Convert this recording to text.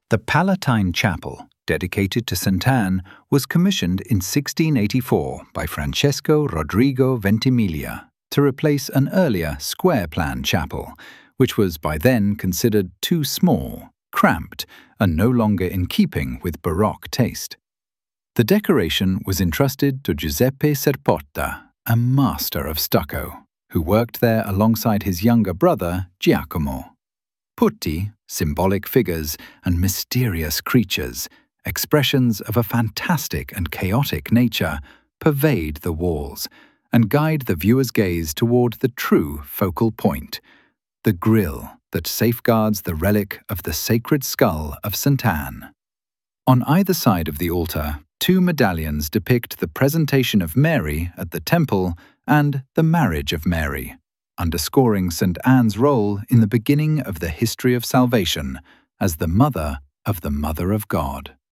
The Palatine Chapel, dedicated to St. Anne, was commissioned in 1684 by Francesco Rodrigo Ventimiglia to replace an earlier square-plan chapel, which was by then considered too small, cramped, and no longer in keeping with Baroque taste. The decoration was entrusted to Giuseppe Serpotta, a master of stucco, who worked there alongside his younger brother, Giacomo. Putti, symbolic figures and mysterious creatures, expressions of a fantastic and chaotic nature, pervade the walls and guide the viewer's gaze toward the true focal point, the grille that safeguards the relic of the sacred skull of St. Anne. On either side of the altar, two medallions depict the presentation of Mary at the temple and the marriage of Mary, underscoring St. Anne's role in the beginning of the history of salvation as the Mother of God.